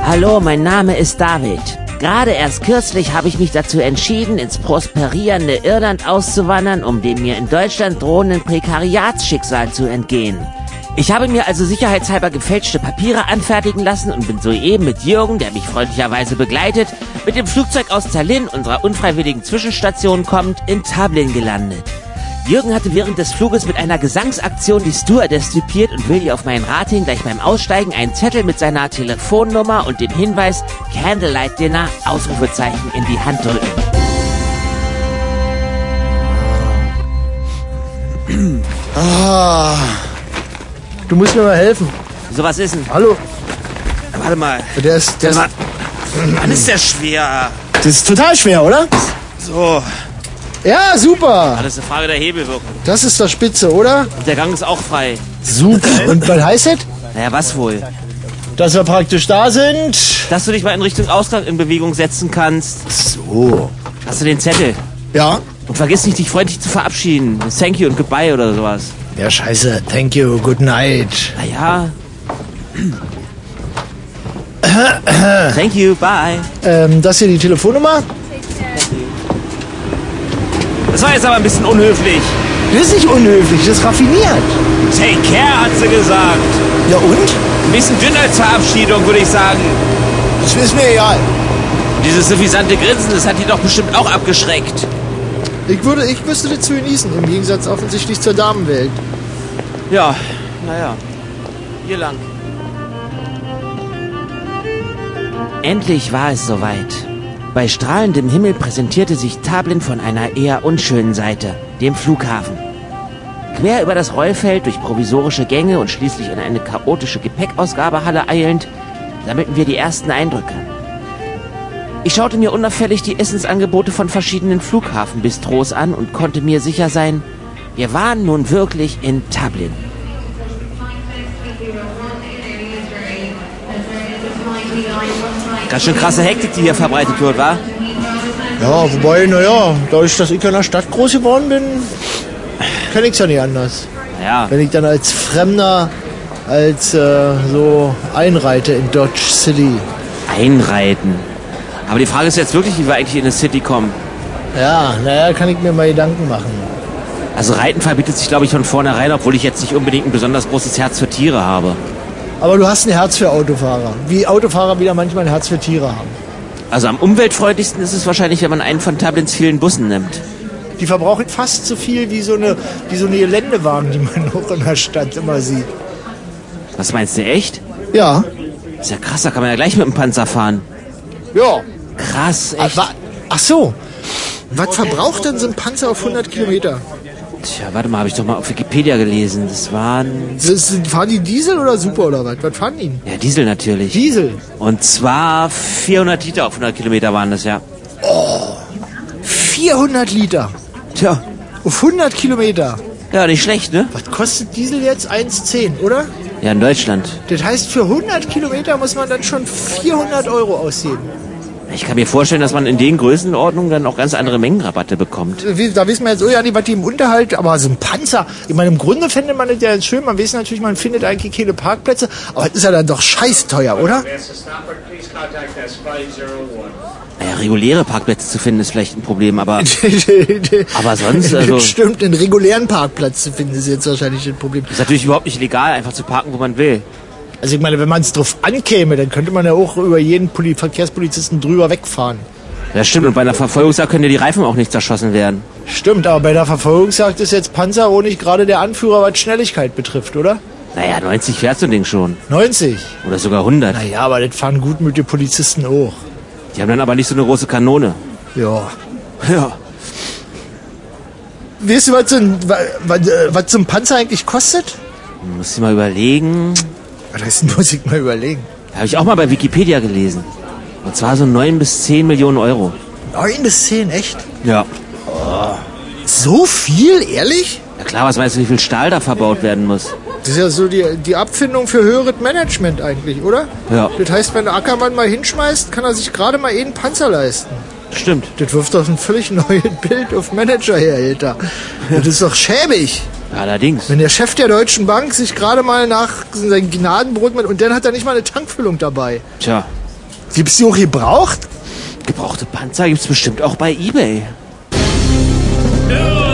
Hallo, mein Name ist David. Gerade erst kürzlich habe ich mich dazu entschieden, ins prosperierende Irland auszuwandern, um dem mir in Deutschland drohenden Prekariatsschicksal zu entgehen. Ich habe mir also sicherheitshalber gefälschte Papiere anfertigen lassen und bin soeben mit Jürgen, der mich freundlicherweise begleitet, mit dem Flugzeug aus Tallinn, unserer unfreiwilligen Zwischenstation kommend, in Dublin gelandet. Jürgen hatte während des Fluges mit einer Gesangsaktion die Stewardess typiert und will ihr auf meinen Rat hin gleich beim Aussteigen einen Zettel mit seiner Telefonnummer und dem Hinweis Candlelight Dinner, Ausrufezeichen, in die Hand drücken. Du musst mir mal helfen. So, was ist denn? Hallo. Warte mal. Mann, ist der schwer. Das ist total schwer, oder? So. Ja, super. Das ist eine Frage der Hebelwirkung. Das ist das Spitze, oder? Und der Gang ist auch frei. Super. Und was heißt das? Naja, was wohl? Dass wir praktisch da sind. Dass du dich mal in Richtung Ausgang in Bewegung setzen kannst. So. Hast du den Zettel? Ja. Und vergiss nicht, dich freundlich zu verabschieden. Thank you und goodbye oder sowas. Ja, scheiße. Thank you. Good night. Naja. Thank you, bye. Das hier die Telefonnummer? Das war jetzt aber ein bisschen unhöflich. Das ist nicht unhöflich, das ist raffiniert. Take care, hat sie gesagt. Ja und? Ein bisschen dünner als Verabschiedung, würde ich sagen. Das ist mir egal. Und dieses suffisante Grinsen, das hat die doch bestimmt auch abgeschreckt. Ich wüsste das zu genießen, im Gegensatz offensichtlich zur Damenwelt. Ja, naja. Hier lang. Endlich war es soweit. Bei strahlendem Himmel präsentierte sich Dublin von einer eher unschönen Seite, dem Flughafen. Quer über das Rollfeld, durch provisorische Gänge und schließlich in eine chaotische Gepäckausgabehalle eilend, sammelten wir die ersten Eindrücke. Ich schaute mir unauffällig die Essensangebote von verschiedenen Flughafenbistros an und konnte mir sicher sein, wir waren nun wirklich in Dublin. Ganz schön krasse Hektik, die hier verbreitet wird, wa? Ja, wobei, dadurch, dass ich in der Stadt groß geworden bin, kann ich's ja nicht anders. Ja. Wenn ich dann als Fremder, so einreite in Dodge City. Einreiten. Aber die Frage ist jetzt wirklich, wie wir eigentlich in eine City kommen. Ja, kann ich mir mal Gedanken machen. Also Reiten verbietet sich, glaube ich, von vornherein, obwohl ich jetzt nicht unbedingt ein besonders großes Herz für Tiere habe. Aber du hast ein Herz für Autofahrer. Wie Autofahrer wieder manchmal ein Herz für Tiere haben. Also am umweltfreundlichsten ist es wahrscheinlich, wenn man einen von Dublins vielen Bussen nimmt. Die verbrauchen fast so viel wie so eine Geländewagen, die man auch in der Stadt immer sieht. Was meinst du, echt? Ja. Ist ja krass, da kann man ja gleich mit dem Panzer fahren. Ja. Krass, echt. Ach so. Was verbraucht denn so ein Panzer auf 100 Kilometer? Tja, warte mal, habe ich doch mal auf Wikipedia gelesen. Das waren... Fahren die Diesel oder Super oder was? Was fahren die? Ja, Diesel natürlich. Diesel? Und zwar 400 Liter auf 100 Kilometer waren das, ja. Oh, 400 Liter. Tja. Auf 100 Kilometer. Ja, nicht schlecht, ne? Was kostet Diesel jetzt? 1,10, oder? Ja, in Deutschland. Das heißt, für 100 Kilometer muss man dann schon 400 Euro ausgeben. Ich kann mir vorstellen, dass man in den Größenordnungen dann auch ganz andere Mengenrabatte bekommt. Da wissen wir jetzt ja nicht, was die im Unterhalt, aber so ein Panzer, ich meine, im Grunde fände man das ja schön, man weiß natürlich, man findet eigentlich keine Parkplätze, aber das ist ja dann doch scheiß teuer, oder? Naja, reguläre Parkplätze zu finden ist vielleicht ein Problem, aber sonst, also... Stimmt, einen regulären Parkplatz zu finden ist jetzt wahrscheinlich ein Problem. Ist natürlich überhaupt nicht legal, einfach zu parken, wo man will. Also ich meine, wenn man es drauf ankäme, dann könnte man ja auch über jeden Verkehrspolizisten drüber wegfahren. Ja, stimmt. Und bei einer Verfolgungsjagd können ja die Reifen auch nicht zerschossen werden. Stimmt, aber bei der Verfolgungsjagd ist jetzt Panzer auch nicht gerade der Anführer, was Schnelligkeit betrifft, oder? Naja, 90 fährt so ein Ding schon. 90? Oder sogar 100. Naja, aber das fahren gut mit den Polizisten auch. Die haben dann aber nicht so eine große Kanone. Ja. Ja. Weißt du, was so ein Panzer eigentlich kostet? Muss ich mal überlegen. Das muss ich mal überlegen. Habe ich auch mal bei Wikipedia gelesen. Und zwar so 9 bis 10 Millionen Euro. 9 bis 10, echt? Ja. Oh. So viel, ehrlich? Ja klar, was meinst du, wie viel Stahl da verbaut werden muss? Das ist ja so die Abfindung für höheres Management eigentlich, oder? Ja. Das heißt, wenn der Ackermann mal hinschmeißt, kann er sich gerade mal einen Panzer leisten. Stimmt. Das wirft doch ein völlig neues Bild auf Manager her, Alter. Das ist doch schäbig. Allerdings. Wenn der Chef der Deutschen Bank sich gerade mal nach seinem Gnadenbrot mit... Und dann hat er nicht mal eine Tankfüllung dabei. Tja. Gibt's die auch gebraucht? Gebrauchte Panzer gibt's bestimmt auch bei eBay. Ja.